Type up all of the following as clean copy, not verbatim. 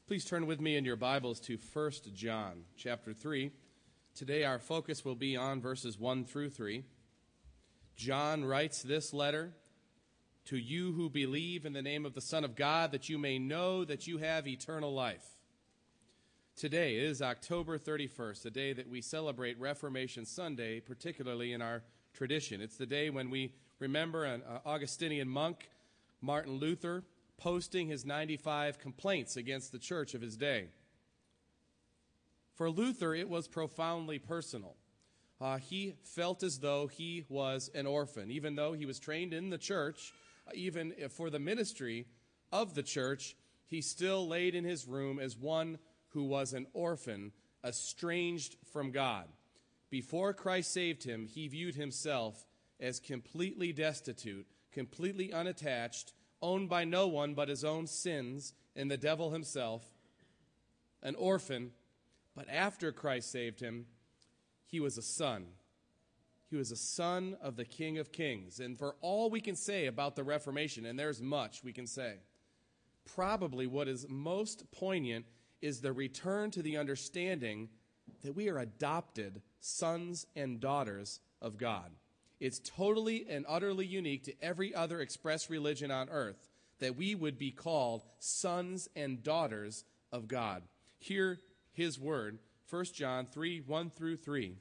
Please turn with me in your Bibles to 1 John chapter 3. Today our focus will be on verses 1 through 3. John writes this letter, "To you who believe in the name of the Son of God, that you may know that you have eternal life." Today is October 31st, the day that we celebrate Reformation Sunday, particularly in our tradition. It's the day when we remember an Augustinian monk, Martin Luther, posting his 95 complaints against the church of his day. For Luther, it was profoundly personal. He felt as though he was an orphan, even though he was trained in the church, even for the ministry of the church, he still laid in his room as one who was an orphan, estranged from God. Before Christ saved him, he viewed himself as completely destitute, completely unattached, owned by no one but his own sins and the devil himself, an orphan. But after Christ saved him, he was a son. He was a son of the King of Kings. And for all we can say about the Reformation, and there's much we can say, probably what is most poignant is the return to the understanding that we are adopted sons and daughters of God. It's totally and utterly unique to every other expressed religion on earth that we would be called sons and daughters of God. Hear his word, 1 John 3, 1 through 3.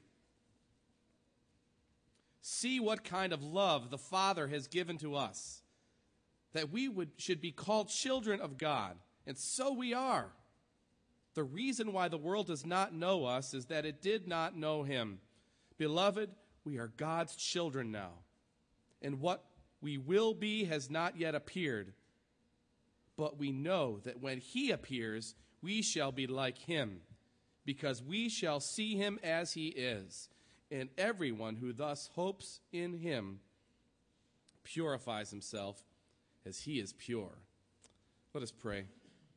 "See what kind of love the Father has given to us, that we should be called children of God, and so we are. The reason why the world does not know us is that it did not know him. Beloved, we are God's children now, and what we will be has not yet appeared. But we know that when he appears, we shall be like him, because we shall see him as he is. And everyone who thus hopes in him purifies himself as he is pure." Let us pray.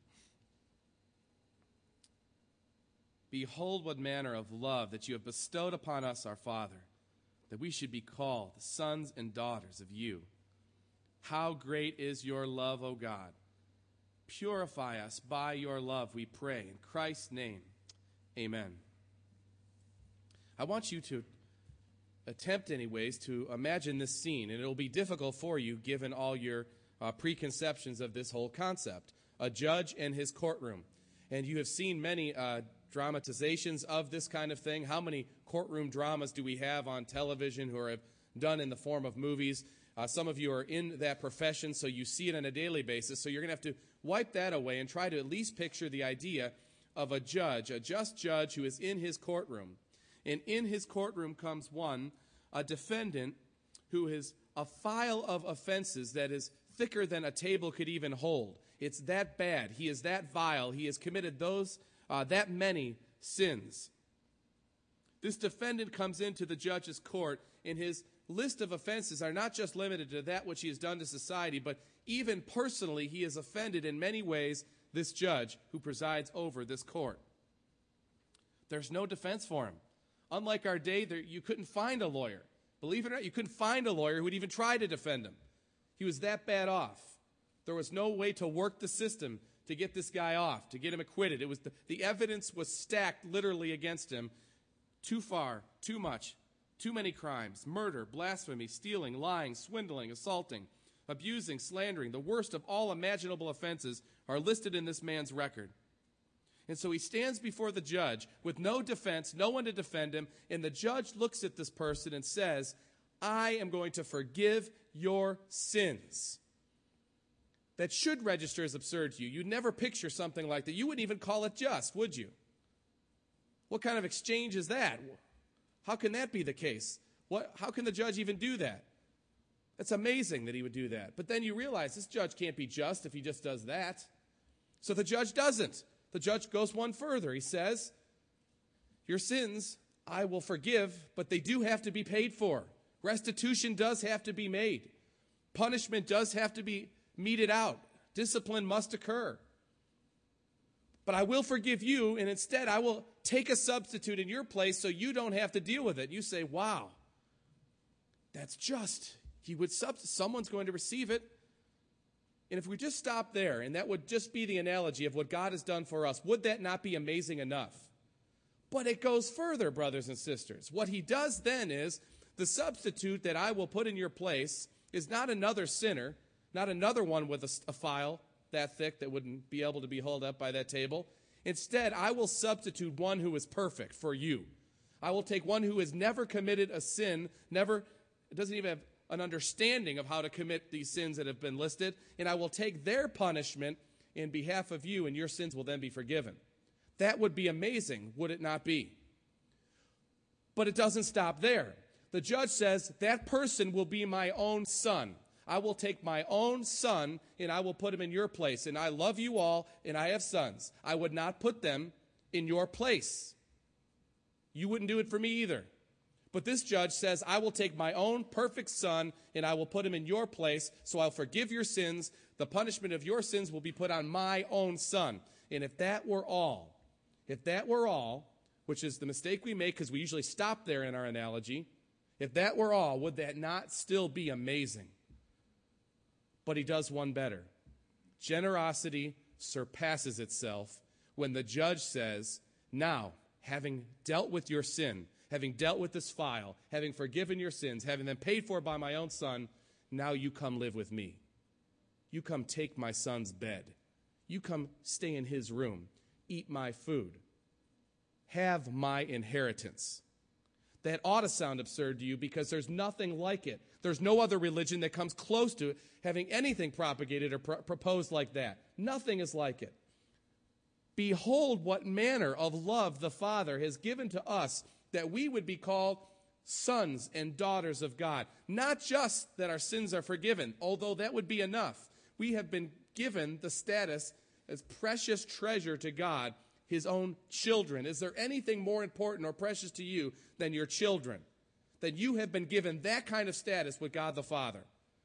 Behold what manner of love that you have bestowed upon us, our Father, that we should be called the sons and daughters of you. How great is your love, O God. Purify us by your love, we pray. In Christ's name, amen. I want you to attempt anyways to imagine this scene, and it'll be difficult for you given all your preconceptions of this whole concept. A judge and his courtroom. And you have seen many dramatizations of this kind of thing. How many courtroom dramas do we have on television who are done in the form of movies? Some of you are in that profession, so you see it on a daily basis. So you're going to have to wipe that away and try to at least picture the idea of a judge, a just judge who is in his courtroom. And in his courtroom comes a defendant who is a file of offenses that is thicker than a table could even hold. It's that bad. He is that vile. He has committed that many sins. This defendant comes into the judge's court, and his list of offenses are not just limited to that which he has done to society, but even personally he has offended in many ways this judge who presides over this court. There's no defense for him. Unlike our day, you couldn't find a lawyer. Believe it or not, you couldn't find a lawyer who would even try to defend him. He was that bad off. There was no way to work the system to get this guy off, to get him acquitted. It was the evidence was stacked literally against him. Too far, too much, too many crimes, murder, blasphemy, stealing, lying, swindling, assaulting, abusing, slandering. The worst of all imaginable offenses are listed in this man's record. And so he stands before the judge with no defense, no one to defend him, and the judge looks at this person and says, "I am going to forgive your sins." That should register as absurd to you. You'd never picture something like that. You wouldn't even call it just, would you? What kind of exchange is that? How can that be the case? How can the judge even do that? It's amazing that he would do that. But then you realize this judge can't be just if he just does that. So the judge doesn't. The judge goes one further. He says, "Your sins I will forgive, but they do have to be paid for. Restitution does have to be made. Punishment does have to be meted out. Discipline must occur. But I will forgive you, and instead I will take a substitute in your place so you don't have to deal with it." You say, "Wow, that's just. Someone's going to receive it. And if we just stop there, and that would just be the analogy of what God has done for us, would that not be amazing enough? But it goes further, brothers and sisters. What he does then is, the substitute that I will put in your place is not another sinner, not another one with a file that thick that wouldn't be able to be held up by that table. Instead, I will substitute one who is perfect for you. I will take one who has never committed a sin, doesn't even have an understanding of how to commit these sins that have been listed, and I will take their punishment in behalf of you, and your sins will then be forgiven. That would be amazing, would it not be? But it doesn't stop there. The judge says, that person will be my own son. I will take my own son, and I will put him in your place. And I love you all, and I have sons. I would not put them in your place. You wouldn't do it for me either. But this judge says, I will take my own perfect son, and I will put him in your place, so I'll forgive your sins. The punishment of your sins will be put on my own son. And if that were all, which is the mistake we make because we usually stop there in our analogy, if that were all, would that not still be amazing? But he does one better. Generosity surpasses itself when the judge says, now, having dealt with your sin, having dealt with this file, having forgiven your sins, having them paid for by my own son, now you come live with me. You come take my son's bed. You come stay in his room. Eat my food. Have my inheritance. That ought to sound absurd to you because there's nothing like it. There's no other religion that comes close to it having anything propagated or proposed like that. Nothing is like it. Behold what manner of love the Father has given to us, that we would be called sons and daughters of God. Not just that our sins are forgiven, although that would be enough. We have been given the status as precious treasure to God, his own children. Is there anything more important or precious to you than your children? That you have been given that kind of status with God the Father.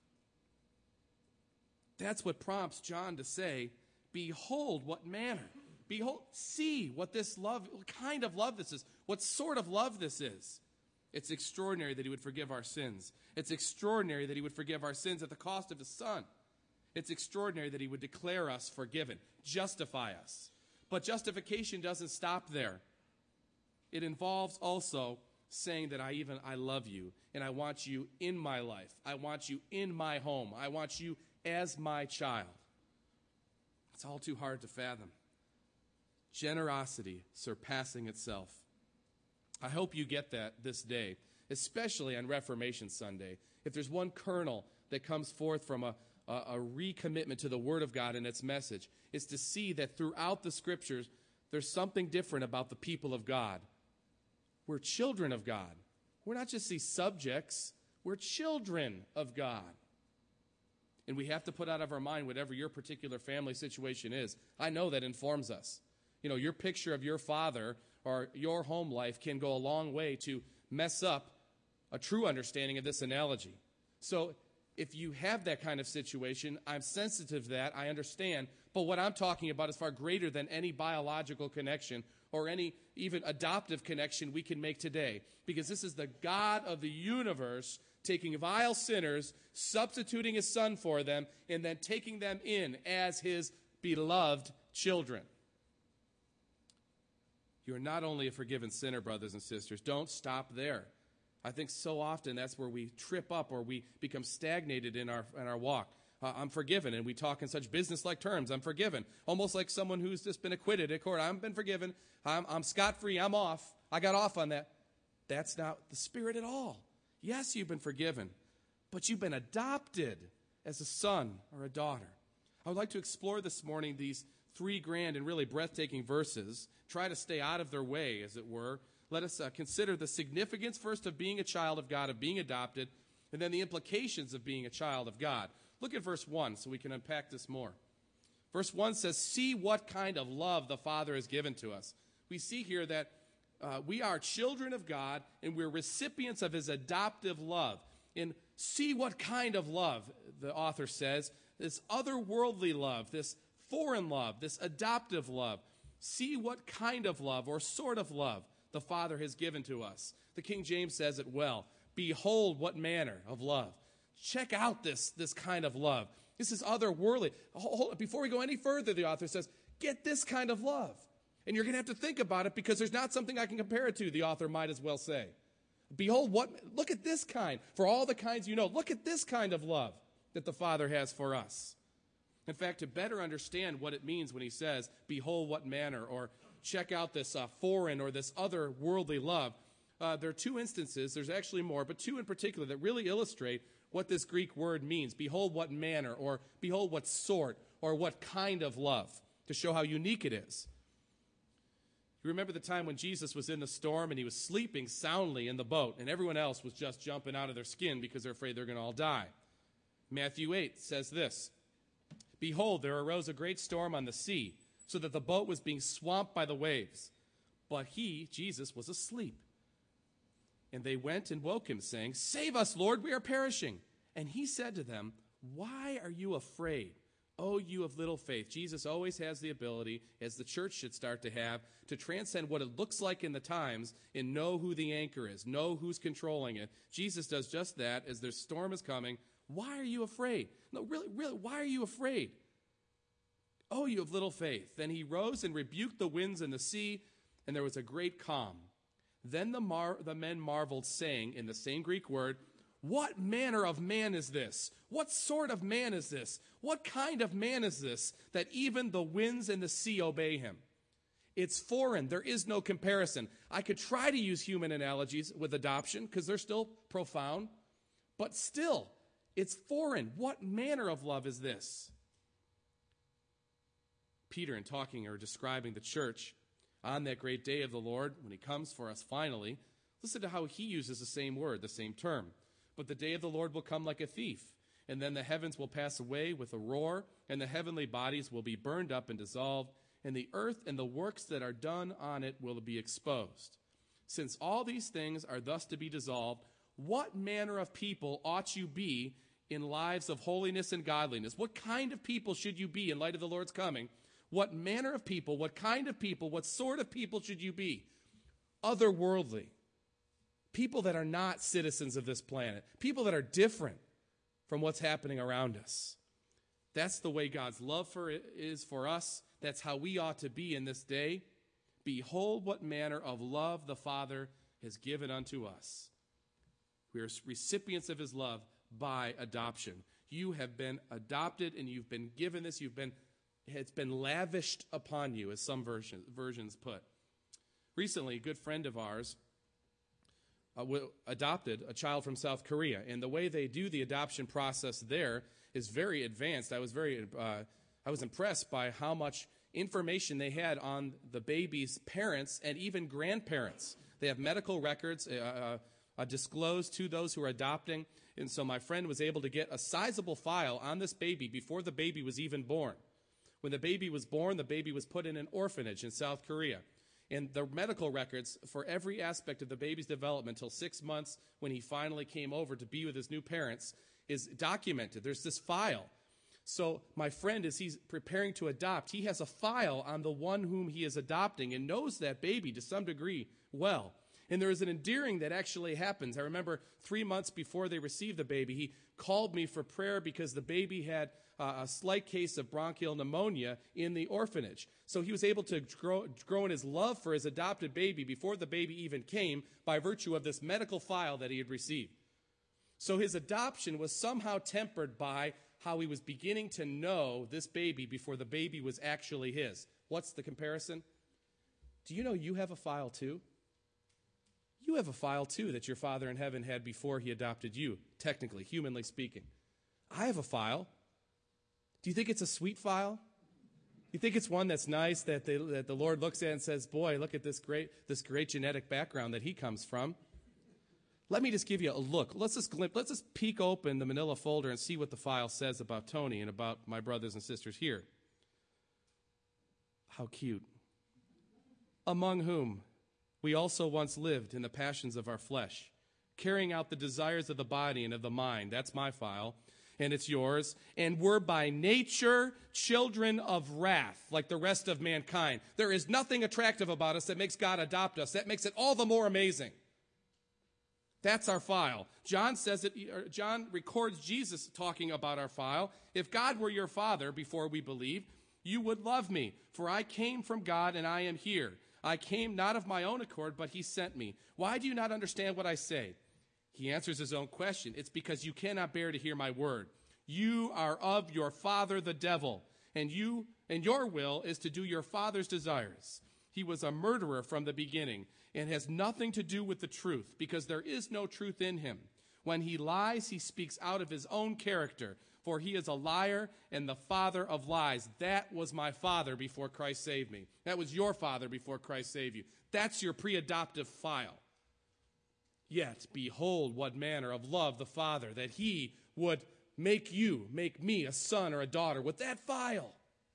That's what prompts John to say, behold what manner. Behold, see what this love, what kind of love this is, what sort of love this is. It's extraordinary that he would forgive our sins. It's extraordinary that he would forgive our sins at the cost of his son. It's extraordinary that he would declare us forgiven, justify us. But justification doesn't stop there. It involves also saying that I love you, and I want you in my life. I want you in my home. I want you as my child. It's all too hard to fathom. Generosity surpassing itself. I hope you get that this day, especially on Reformation Sunday. If there's one kernel that comes forth from a recommitment to the Word of God and its message, is to see that throughout the Scriptures, there's something different about the people of God. We're children of God. We're not just these subjects. We're children of God. And we have to put out of our mind whatever your particular family situation is. I know that informs us. You know, your picture of your father or your home life can go a long way to mess up a true understanding of this analogy. So if you have that kind of situation, I'm sensitive to that, I understand. But what I'm talking about is far greater than any biological connection or any even adoptive connection we can make today. Because this is the God of the universe taking vile sinners, substituting his son for them, and then taking them in as his beloved children. You're not only a forgiven sinner, brothers and sisters. Don't stop there. I think so often that's where we trip up or we become stagnated in our walk. I'm forgiven, and we talk in such business-like terms. I'm forgiven, almost like someone who's just been acquitted at court. I've been forgiven. I'm scot-free. I'm off. I got off on that. That's not the spirit at all. Yes, you've been forgiven, but you've been adopted as a son or a daughter. I would like to explore this morning these three grand and really breathtaking verses. Try to stay out of their way, as it were. Let us consider the significance first of being a child of God, of being adopted, and then the implications of being a child of God. Look at verse 1 so we can unpack this more. Verse 1 says, see what kind of love the Father has given to us. We see here that we are children of God, and we're recipients of his adoptive love. And see what kind of love, the author says, this otherworldly love, this foreign love, this adoptive love. See what kind of love or sort of love the Father has given to us. The King James says it well. Behold what manner of love. Check out this kind of love. This is otherworldly. Before we go any further, the author says, get this kind of love. And you're going to have to think about it because there's not something I can compare it to, the author might as well say. Behold, look at this kind. For all the kinds you know, look at this kind of love that the Father has for us. In fact, to better understand what it means when he says, behold what manner, or check out this foreign or this other worldly love, there are two instances, there's actually more, but two in particular that really illustrate what this Greek word means. Behold what manner, or behold what sort, or what kind of love, to show how unique it is. You remember the time when Jesus was in the storm and he was sleeping soundly in the boat, and everyone else was just jumping out of their skin because they're afraid they're going to all die. Matthew 8 says this, behold, there arose a great storm on the sea, so that the boat was being swamped by the waves. But he, Jesus, was asleep. And they went and woke him, saying, save us, Lord, we are perishing. And he said to them, why are you afraid, O you of little faith? Jesus always has the ability, as the church should start to have, to transcend what it looks like in the times and know who the anchor is, know who's controlling it. Jesus does just that as their storm is coming. Why are you afraid? No, really, why are you afraid? Oh, you of little faith. Then he rose and rebuked the winds and the sea, and there was a great calm. Then the men marveled, saying, in the same Greek word, what manner of man is this? What sort of man is this? What kind of man is this, that even the winds and the sea obey him? It's foreign. There is no comparison. I could try to use human analogies with adoption, because they're still profound, but still, it's foreign. What manner of love is this? Peter, in talking or describing the church on that great day of the Lord, when he comes for us finally, listen to how he uses the same word, the same term. But the day of the Lord will come like a thief, and then the heavens will pass away with a roar, and the heavenly bodies will be burned up and dissolved, and the earth and the works that are done on it will be exposed. Since all these things are thus to be dissolved, what manner of people ought you be in lives of holiness and godliness? What kind of people should you be in light of the Lord's coming? What manner of people, what kind of people, what sort of people should you be? Otherworldly. People that are not citizens of this planet. People that are different from what's happening around us. That's the way God's love is for us. That's how we ought to be in this day. Behold what manner of love the Father has given unto us. We are recipients of his love by adoption. You have been adopted and you've been given this. It's been lavished upon you, as some versions put. Recently, a good friend of ours adopted a child from South Korea, and the way they do the adoption process there is very advanced. I was impressed by how much information they had on the baby's parents and even grandparents. They have medical records disclosed to those who are adopting, and so my friend was able to get a sizable file on this baby before the baby was even born. When the baby was born, the baby was put in an orphanage in South Korea. And the medical records for every aspect of the baby's development until 6 months when he finally came over to be with his new parents is documented. There's this file. So my friend, as he's preparing to adopt, he has a file on the one whom he is adopting and knows that baby to some degree well. And there is an endearing that actually happens. I remember 3 months before they received the baby, he called me for prayer because the baby had a slight case of bronchial pneumonia in the orphanage. So he was able to grow in his love for his adopted baby before the baby even came by virtue of this medical file that he had received. So his adoption was somehow tempered by how he was beginning to know this baby before the baby was actually his. What's the comparison? Do you know you have a file too? You have a file too that your Father in heaven had before he adopted you, technically, humanly speaking. I have a file. Do you think it's a sweet file? You think it's one that's nice that the Lord looks at and says, boy, look at this great genetic background that he comes from. Let me just give you a look. Let's just peek open the manila folder and see what the file says about Tony and about my brothers and sisters here. How cute. Among whom we also once lived in the passions of our flesh, carrying out the desires of the body and of the mind. That's my file. And it's yours, and we're by nature children of wrath, like the rest of mankind. There is nothing attractive about us that makes God adopt us. That makes it all the more amazing. That's our file. John says it, John records Jesus talking about our file. If God were your Father, before we believe, you would love me, for I came from God and I am here. I came not of my own accord, but he sent me. Why do you not understand what I say? He answers his own question. It's because you cannot bear to hear my word. You are of your father the devil, and your will is to do your father's desires. He was a murderer from the beginning and has nothing to do with the truth, because there is no truth in him. When he lies, he speaks out of his own character, for he is a liar and the father of lies. That was my father before Christ saved me. That was your father before Christ saved you. That's your pre-adoptive file. Yet, behold, what manner of love the Father, that he would make me a son or a daughter with that file.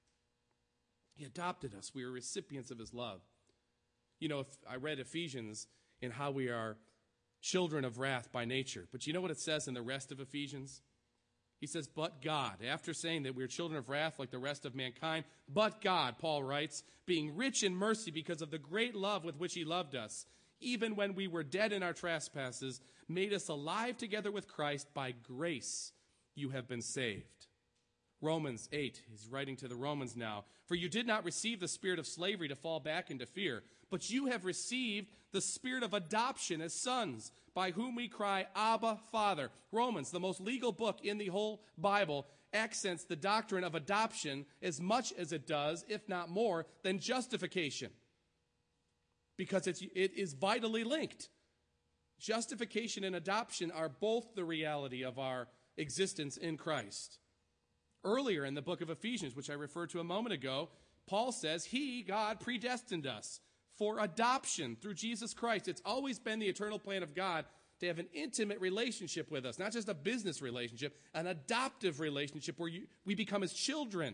He adopted us. We are recipients of his love. You know, if I read Ephesians in how we are children of wrath by nature. But you know what it says in the rest of Ephesians? He says, but God. After saying that we're children of wrath like the rest of mankind, but God, Paul writes, being rich in mercy because of the great love with which he loved us, even when we were dead in our trespasses, made us alive together with Christ. By grace you have been saved. Romans 8, he's writing to the Romans now. For you did not receive the spirit of slavery to fall back into fear, but you have received the spirit of adoption as sons, by whom we cry, Abba, Father. Romans, the most legal book in the whole Bible, accents the doctrine of adoption as much as it does, if not more, than justification. Because it is vitally linked. Justification and adoption are both the reality of our existence in Christ. Earlier in the book of Ephesians, which I referred to a moment ago, Paul says he, God, predestined us for adoption through Jesus Christ. It's always been the eternal plan of God to have an intimate relationship with us, not just a business relationship, an adoptive relationship where we become his children.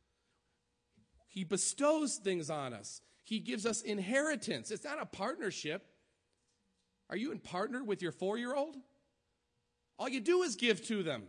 He bestows things on us. He gives us inheritance. It's not a partnership. Are you in partner with your 4-year-old? All you do is give to them.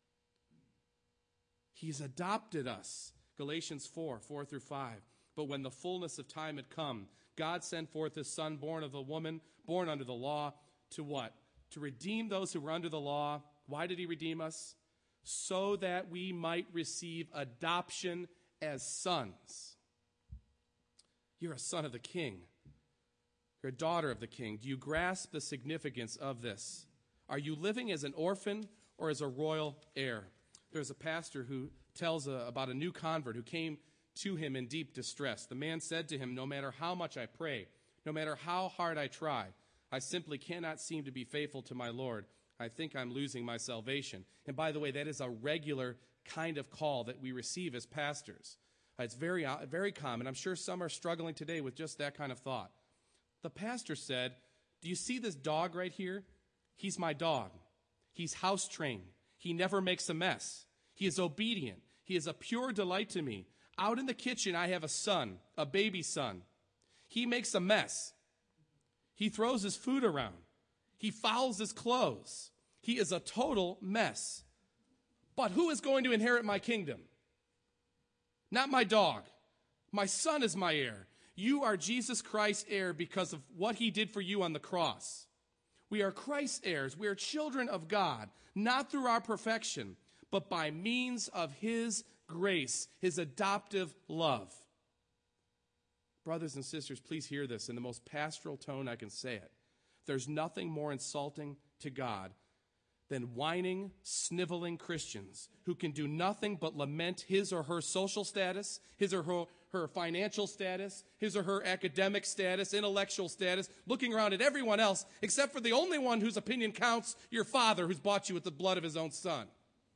He's adopted us. Galatians 4 through 5. But when the fullness of time had come, God sent forth his son, born of a woman, born under the law, to what? To redeem those who were under the law. Why did he redeem us? So that we might receive adoption as sons. You're a son of the king. You're a daughter of the king. Do you grasp the significance of this? Are you living as an orphan or as a royal heir? There's a pastor who tells about a new convert who came to him in deep distress. The man said to him, no matter how much I pray, no matter how hard I try, I simply cannot seem to be faithful to my Lord. I think I'm losing my salvation. And by the way, that is a regular kind of call that we receive as pastors. It's very, very common. I'm sure some are struggling today with just that kind of thought. The pastor said, do you see this dog right here? He's my dog. He's house trained. He never makes a mess. He is obedient. He is a pure delight to me. Out in the kitchen, I have a son, a baby son. He makes a mess. He throws his food around. He fouls his clothes. He is a total mess. But who is going to inherit my kingdom? Not my dog. My son is my heir. You are Jesus Christ's heir because of what he did for you on the cross. We are Christ's heirs. We are children of God, not through our perfection, but by means of his grace, his adoptive love. Brothers and sisters, please hear this in the most pastoral tone I can say it. There's nothing more insulting to God than whining, sniveling Christians who can do nothing but lament his or her social status, his or her financial status, his or her academic status, intellectual status, looking around at everyone else except for the only one whose opinion counts, your father who's bought you with the blood of his own son.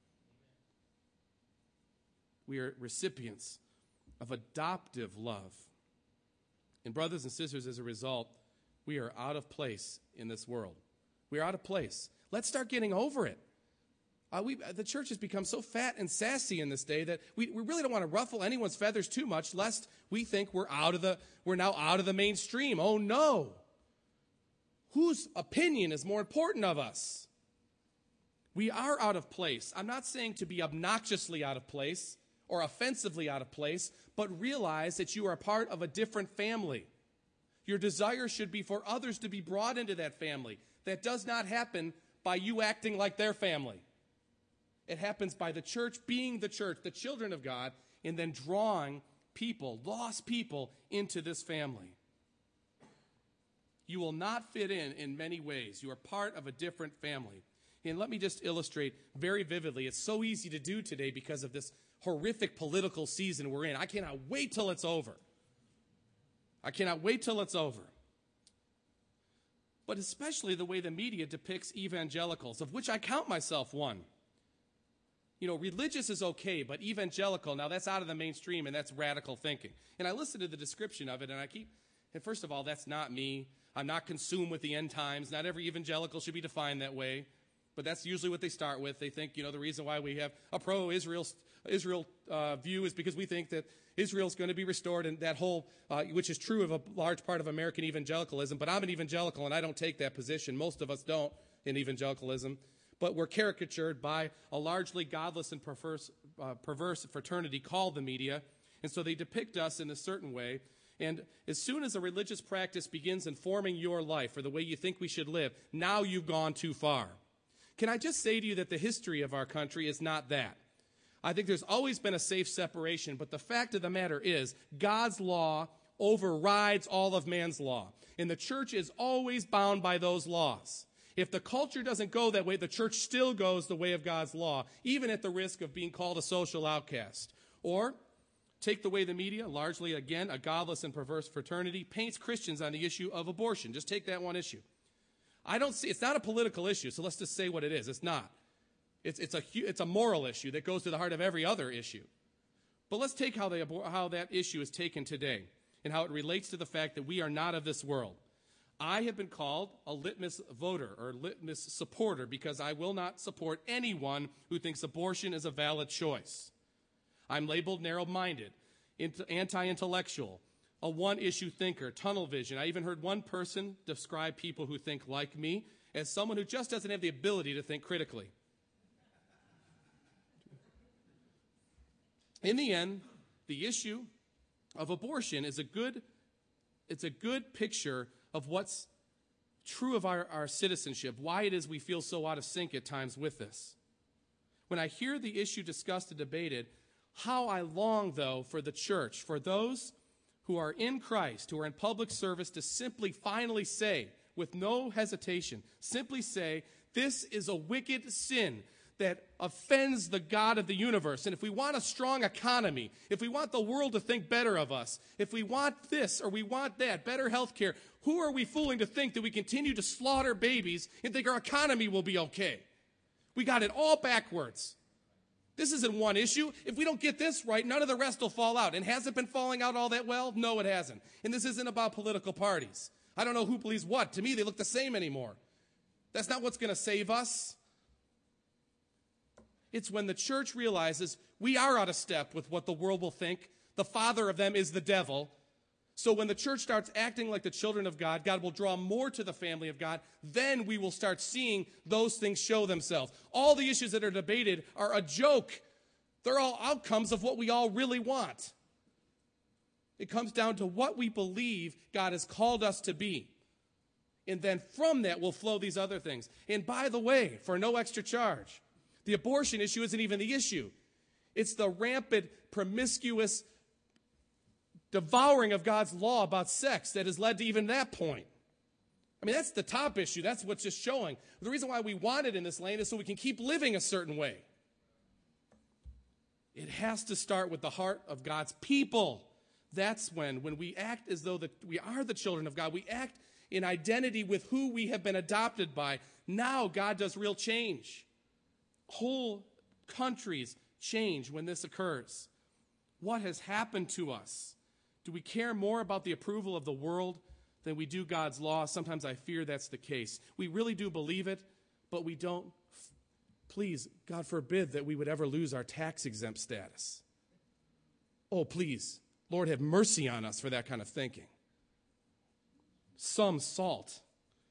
We are recipients of adoptive love. And brothers and sisters, as a result, we are out of place in this world. We are out of place. Let's start getting over it. The church has become so fat and sassy in this day that we really don't want to ruffle anyone's feathers too much, lest we think we're now out of the mainstream. Oh no! Whose opinion is more important of us? We are out of place. I'm not saying to be obnoxiously out of place or offensively out of place, but realize that you are part of a different family. Your desire should be for others to be brought into that family. that does not happen by you acting like their family. It happens by the church being the church, the children of God, and then drawing people, lost people, into this family. You will not fit in many ways. You are part of a different family. And let me just illustrate very vividly. It's so easy to do today because of this horrific political season we're in. I cannot wait till it's over. I cannot wait till it's over. But especially the way the media depicts evangelicals, of which I count myself one. You know, religious is okay, but evangelical, now that's out of the mainstream, and that's radical thinking. And I listen to the description of it, and first of all, that's not me. I'm not consumed with the end times. Not every evangelical should be defined that way. But that's usually what they start with. They think, the reason why we have a pro-Israel view is because we think that Israel's going to be restored, and that whole, which is true of a large part of American evangelicalism. But I'm an evangelical, and I don't take that position. Most of us don't in evangelicalism. But we're caricatured by a largely godless and perverse fraternity called the media. And so they depict us in a certain way. And as soon as a religious practice begins informing your life or the way you think we should live, now you've gone too far. Can I just say to you that the history of our country is not that? I think there's always been a safe separation, but the fact of the matter is God's law overrides all of man's law. And the church is always bound by those laws. If the culture doesn't go that way, the church still goes the way of God's law, even at the risk of being called a social outcast. Or take the way the media, largely, again, a godless and perverse fraternity, paints Christians on the issue of abortion. Just take that one issue. It's not a political issue, so let's just say what it is. It's not. It's a moral issue that goes to the heart of every other issue. But let's take how that issue is taken today and how it relates to the fact that we are not of this world. I have been called a litmus voter or litmus supporter because I will not support anyone who thinks abortion is a valid choice. I'm labeled narrow-minded, anti-intellectual, a one-issue thinker, tunnel vision. I even heard one person describe people who think like me as someone who just doesn't have the ability to think critically. In the end, the issue of abortion is a good picture of what's true of our citizenship, why it is we feel so out of sync at times with this. When I hear the issue discussed and debated, how I long, though, for the church, for those who are in Christ, who are in public service, to simply finally say, with no hesitation, simply say, this is a wicked sin that offends the God of the universe. And if we want a strong economy, if we want the world to think better of us, if we want this or we want that, better health care, who are we fooling to think that we continue to slaughter babies and think our economy will be okay? We got it all backwards. This isn't one issue. If we don't get this right, none of the rest will fall out. And has it been falling out all that well? No, it hasn't. And this isn't about political parties. I don't know who believes what. To me, they look the same anymore. That's not what's going to save us. It's when the church realizes we are out of step with what the world will think. The father of them is the devil. So when the church starts acting like the children of God, God will draw more to the family of God. Then we will start seeing those things show themselves. All the issues that are debated are a joke. They're all outcomes of what we all really want. It comes down to what we believe God has called us to be. And then from that will flow these other things. And by the way, for no extra charge, the abortion issue isn't even the issue. It's the rampant, promiscuous devouring of God's law about sex that has led to even that point. I mean, that's the top issue. That's what's just showing. The reason why we want it in this land is so we can keep living a certain way. It has to start with the heart of God's people. That's when we act as though we are the children of God, we act in identity with who we have been adopted by. Now God does real change. Whole countries change when this occurs. What has happened to us? Do we care more about the approval of the world than we do God's law? Sometimes I fear that's the case. We really do believe it, but we don't. Please, God forbid that we would ever lose our tax-exempt status. Oh, please, Lord, have mercy on us for that kind of thinking. Some salt.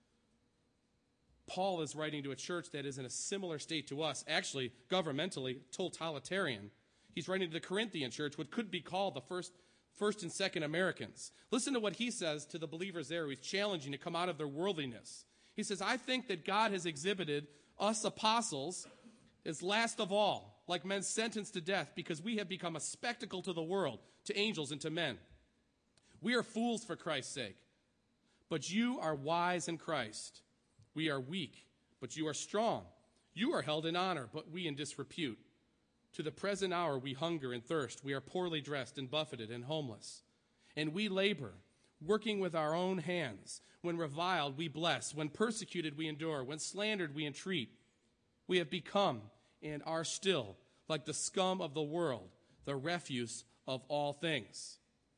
Paul is writing to a church that is in a similar state to us, actually, governmentally, totalitarian. He's writing to the Corinthian church, what could be called the first and second Americans. Listen to what he says to the believers there. He's challenging to come out of their worldliness. He says, I think that God has exhibited us apostles as last of all, like men sentenced to death, because we have become a spectacle to the world, to angels and to men. We are fools for Christ's sake, but you are wise in Christ. We are weak, but you are strong. You are held in honor, but we in disrepute. To the present hour we hunger and thirst. We are poorly dressed and buffeted and homeless. And we labor, working with our own hands. When reviled, we bless. When persecuted, we endure. When slandered, we entreat. We have become and are still like the scum of the world, the refuse of all things.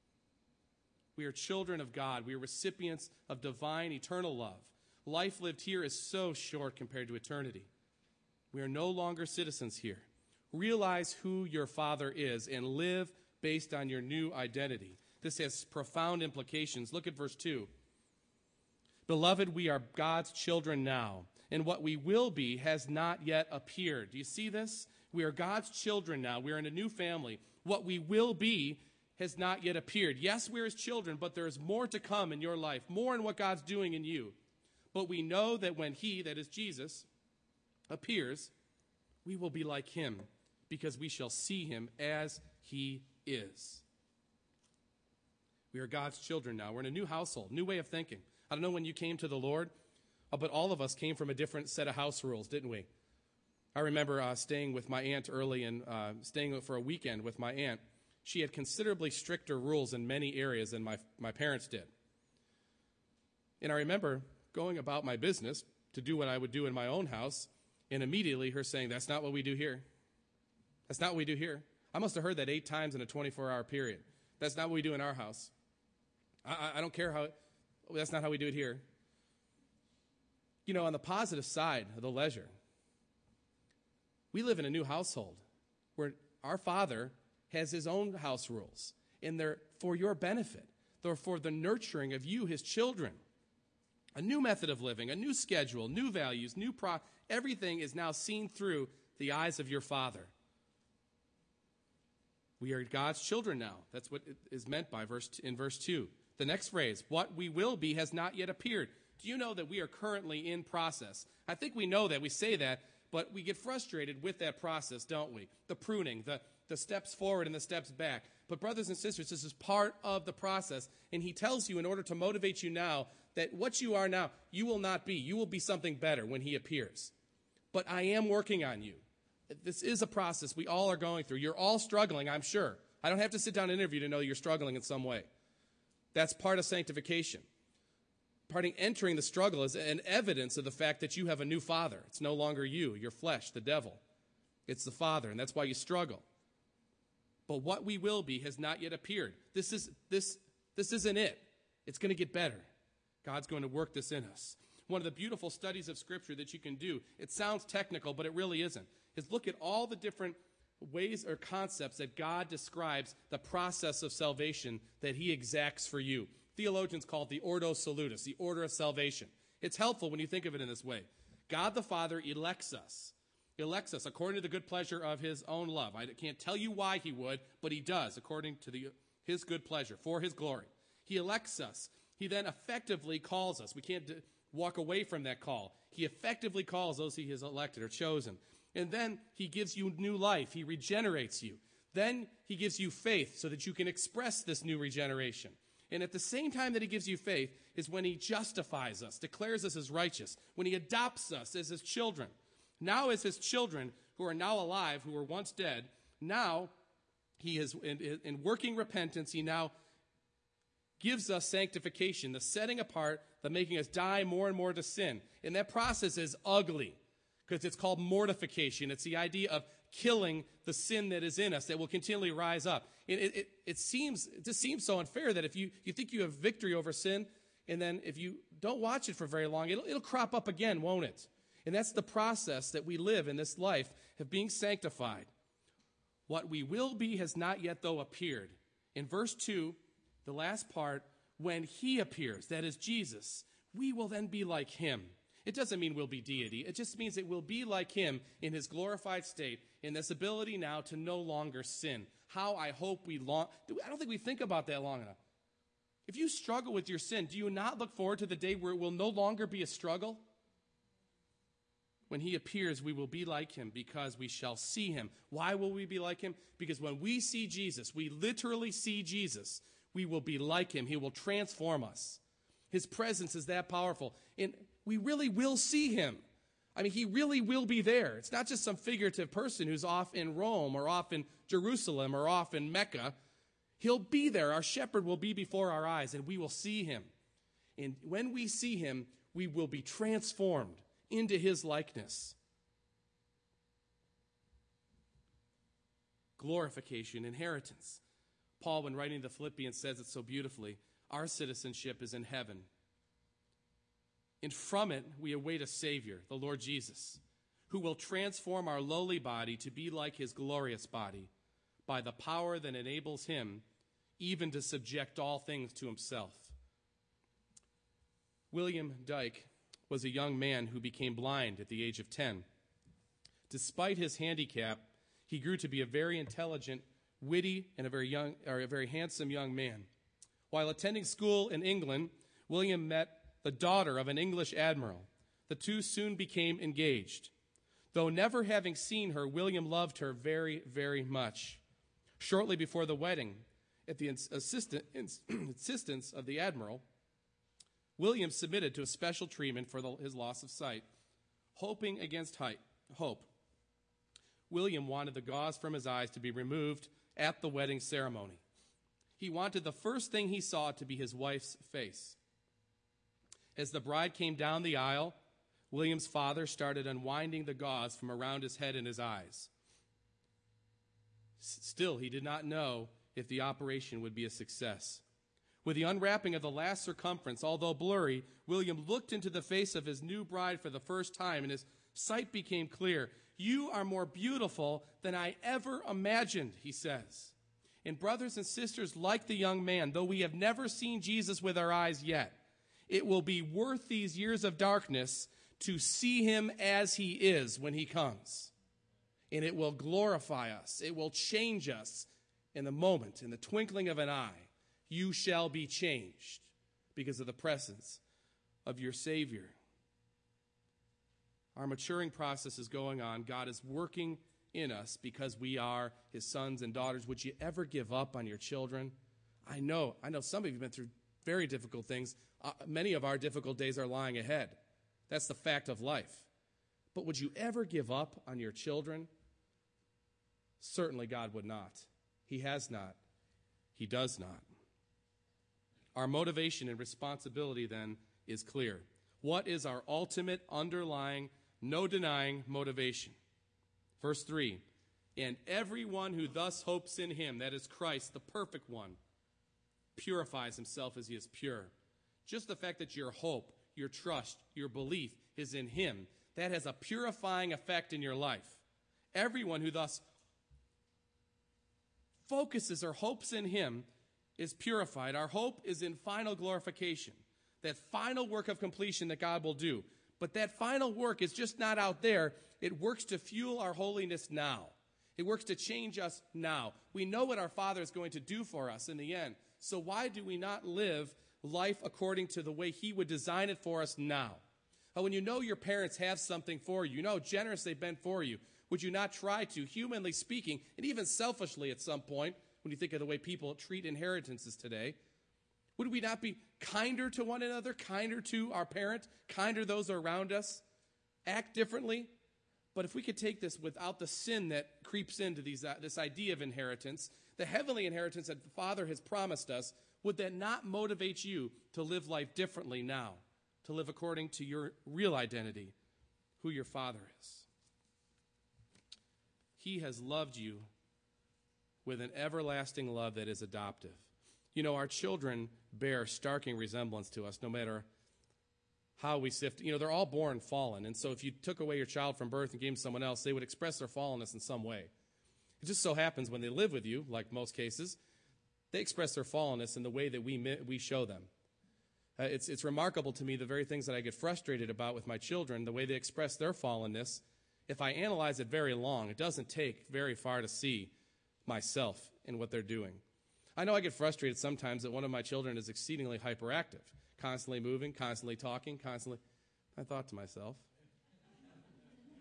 We are children of God. We are recipients of divine, eternal love. Life lived here is so short compared to eternity. We are no longer citizens here. Realize who your Father is and live based on your new identity. This has profound implications. Look at verse 2. Beloved, we are God's children now, and what we will be has not yet appeared. Do you see this? We are God's children now. We are in a new family. What we will be has not yet appeared. Yes, we're his children, but there is more to come in your life, more in what God's doing in you. But we know that when he, that is Jesus, appears, we will be like him, because we shall see him as he is. We are God's children now. We're in a new household, new way of thinking. I don't know when you came to the Lord, but all of us came from a different set of house rules, didn't we? I remember staying with my aunt early and staying for a weekend with my aunt. She had considerably stricter rules in many areas than my parents did. And I remember going about my business to do what I would do in my own house, and immediately her saying, that's not what we do here. That's not what we do here. I must have heard that 8 times in a 24-hour period. That's not what we do in our house. I don't care how, that's not how we do it here. You know, on the positive side of the ledger, we live in a new household where our Father has his own house rules, and they're for your benefit. They're for the nurturing of you, his children. A new method of living, a new schedule, new values, everything is now seen through the eyes of your Father. We are God's children now. That's what is meant by in verse 2. The next phrase, what we will be has not yet appeared. Do you know that we are currently in process? I think we know that. We say that, but we get frustrated with that process, don't we? The pruning, the steps forward and the steps back. But brothers and sisters, this is part of the process. And he tells you in order to motivate you now that what you are now, you will not be. You will be something better when he appears. But I am working on you. This is a process we all are going through. You're all struggling, I'm sure. I don't have to sit down and interview to know you're struggling in some way. That's part of sanctification. Entering the struggle is an evidence of the fact that you have a new Father. It's no longer you, your flesh, the devil. It's the Father, and that's why you struggle. But what we will be has not yet appeared. This isn't it. It's going to get better. God's going to work this in us. One of the beautiful studies of Scripture that you can do, it sounds technical, but it really isn't, is look at all the different ways or concepts that God describes the process of salvation that he exacts for you. Theologians call it the Ordo Salutis, the order of salvation. It's helpful when you think of it in this way. God the Father elects us according to the good pleasure of his own love. I can't tell you why he would, but he does according to his good pleasure, for his glory. He elects us. He then effectively calls us. We can't walk away from that call. He effectively calls those he has elected or chosen. And then he gives you new life. He regenerates you. Then he gives you faith so that you can express this new regeneration. And at the same time that he gives you faith is when he justifies us, declares us as righteous, when he adopts us as his children. Now as his children who are now alive, who were once dead, now he is in working repentance, he now gives us sanctification, the setting apart, the making us die more and more to sin. And that process is ugly because it's called mortification. It's the idea of killing the sin that is in us that will continually rise up. It just seems so unfair that if you think you have victory over sin, and then if you don't watch it for very long, it'll crop up again, won't it? And that's the process that we live in this life of being sanctified. What we will be has not yet, though, appeared. In verse 2, the last part, when he appears, that is Jesus, we will then be like him. It doesn't mean we'll be deity. It just means that we'll be like him in his glorified state, in this ability now to no longer sin. How I hope I don't think we think about that long enough. If you struggle with your sin, do you not look forward to the day where it will no longer be a struggle? when he appears, we will be like him because we shall see him. Why will we be like him? Because when we see Jesus, we literally see Jesus, we will be like him. He will transform us. His presence is that powerful. And we really will see him. I mean, he really will be there. It's not just some figurative person who's off in Rome or off in Jerusalem or off in Mecca. He'll be there. Our shepherd will be before our eyes, and we will see him. And when we see him, we will be transformed into his likeness. Glorification, inheritance. Paul, when writing the Philippians, says it so beautifully. Our citizenship is in heaven. And from it, we await a Savior, the Lord Jesus, who will transform our lowly body to be like his glorious body by the power that enables him even to subject all things to himself. William Dyke was a young man who became blind at the age of 10. Despite his handicap, he grew to be a very intelligent, witty, and a very handsome young man. While attending school in England, William met the daughter of an English admiral. The two soon became engaged. Though never having seen her, William loved her very, very much. Shortly before the wedding, at the insistence of the admiral, William submitted to a special treatment for his loss of sight, hoping against hope. William wanted the gauze from his eyes to be removed at the wedding ceremony. He wanted the first thing he saw to be his wife's face. As the bride came down the aisle, William's father started unwinding the gauze from around his head and his eyes. Still, he did not know if the operation would be a success. With the unwrapping of the last circumference, although blurry, William looked into the face of his new bride for the first time, and his sight became clear. "You are more beautiful than I ever imagined," he says. And brothers and sisters, like the young man, though we have never seen Jesus with our eyes yet, it will be worth these years of darkness to see him as he is when he comes. And it will glorify us. It will change us in the moment, in the twinkling of an eye. You shall be changed because of the presence of your Savior. Our maturing process is going on. God is working in us because we are his sons and daughters. Would you ever give up on your children? I know some of you have been through very difficult things. Many of our difficult days are lying ahead. That's the fact of life. But would you ever give up on your children? Certainly God would not. He has not. He does not. Our motivation and responsibility then is clear. What is our ultimate underlying, no denying motivation? Verse 3, and everyone who thus hopes in him, that is Christ, the perfect one, purifies himself as he is pure. Just the fact that your hope, your trust, your belief is in him, that has a purifying effect in your life. Everyone who thus focuses or hopes in him is purified. Our hope is in final glorification, that final work of completion that God will do. But that final work is just not out there. It works to fuel our holiness now. It works to change us now. We know what our Father is going to do for us in the end. So why do we not live life according to the way he would design it for us now? When you know your parents have something for you, you know how generous they've been for you, would you not try to, humanly speaking, and even selfishly at some point, when you think of the way people treat inheritances today, would we not be kinder to one another, kinder to our parent, kinder to those around us, act differently? But if we could take this without the sin that creeps into this idea of inheritance, the heavenly inheritance that the Father has promised us, would that not motivate you to live life differently now, to live according to your real identity, who your Father is? He has loved you with an everlasting love that is adoptive. You know, our children bear starking resemblance to us no matter how we sift. You know, they're all born fallen. And so if you took away your child from birth and gave him someone else, they would express their fallenness in some way. It just so happens when they live with you, like most cases, they express their fallenness in the way that we show them. It's remarkable to me the very things that I get frustrated about with my children, the way they express their fallenness. If I analyze it very long, it doesn't take very far to see myself in what they're doing. I know I get frustrated sometimes that one of my children is exceedingly hyperactive, constantly moving, constantly talking, constantly. I thought to myself,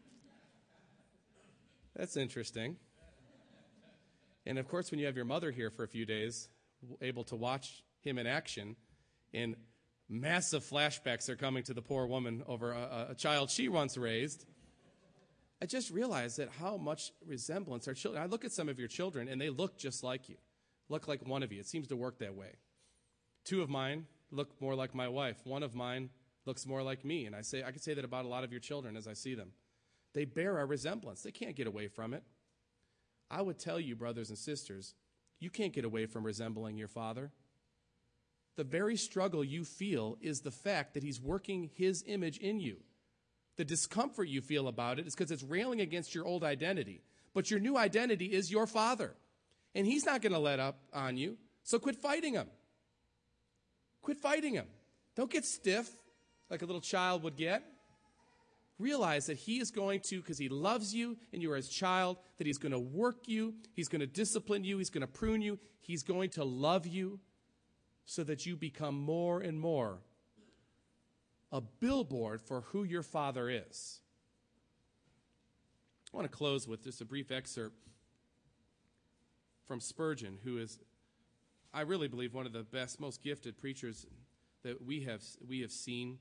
That's interesting. And of course, when you have your mother here for a few days, able to watch him in action, and massive flashbacks are coming to the poor woman over a child she once raised, I just realized that how much resemblance our children. I look at some of your children, and they look just like you, look like one of you. It seems to work that way. 2 of mine look more like my wife. 1 of mine looks more like me. And I can say that about a lot of your children as I see them. They bear our resemblance. They can't get away from it. I would tell you, brothers and sisters, you can't get away from resembling your father. The very struggle you feel is the fact that he's working his image in you. The discomfort you feel about it is because it's railing against your old identity. But your new identity is your father. And he's not going to let up on you. So quit fighting him. Quit fighting him. Don't get stiff like a little child would get. Realize that he is going to, because he loves you and you are his child, that he's going to work you, he's going to discipline you, he's going to prune you, he's going to love you so that you become more and more a billboard for who your father is. I want to close with just a brief excerpt from Spurgeon, who is, I really believe, one of the best, most gifted preachers that we have seen.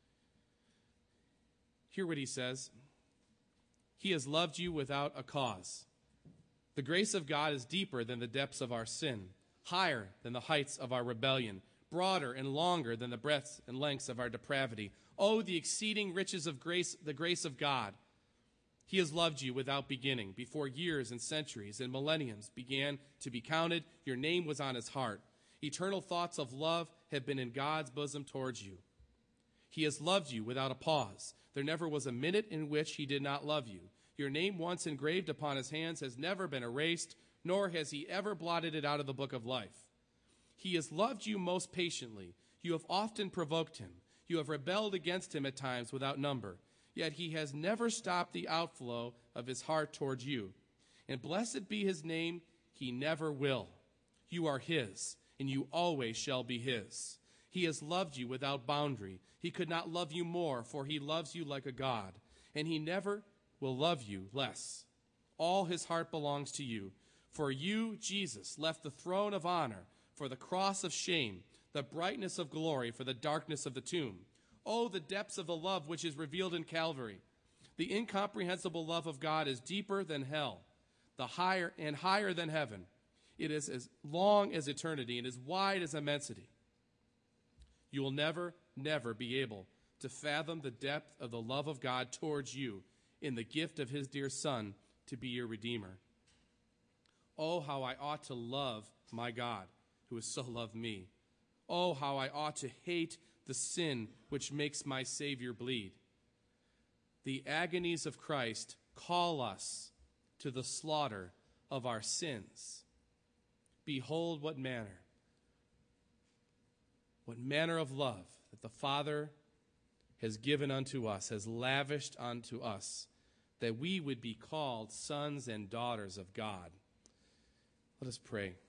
Hear what he says. He has loved you without a cause. The grace of God is deeper than the depths of our sin, higher than the heights of our rebellion, broader and longer than the breadths and lengths of our depravity. Oh, the exceeding riches of grace, the grace of God. He has loved you without beginning. Before years and centuries and millenniums began to be counted, your name was on his heart. Eternal thoughts of love have been in God's bosom towards you. He has loved you without a pause. There never was a minute in which he did not love you. Your name once engraved upon his hands has never been erased, nor has he ever blotted it out of the book of life. He has loved you most patiently. You have often provoked him. You have rebelled against him at times without number. Yet he has never stopped the outflow of his heart towards you. And blessed be his name, he never will. You are his, and you always shall be his. He has loved you without boundary. He could not love you more, for he loves you like a God, and he never will love you less. All his heart belongs to you. For you, Jesus, left the throne of honor for the cross of shame, the brightness of glory for the darkness of the tomb. Oh, the depths of the love which is revealed in Calvary. The incomprehensible love of God is deeper than hell, higher than heaven. It is as long as eternity and as wide as immensity. You will never be able to fathom the depth of the love of God towards you in the gift of his dear Son to be your Redeemer. Oh, how I ought to love my God, who has so loved me. Oh, how I ought to hate the sin which makes my Savior bleed. The agonies of Christ call us to the slaughter of our sins. Behold what manner of love that the Father has given unto us, has lavished unto us, that we would be called sons and daughters of God. Let us pray.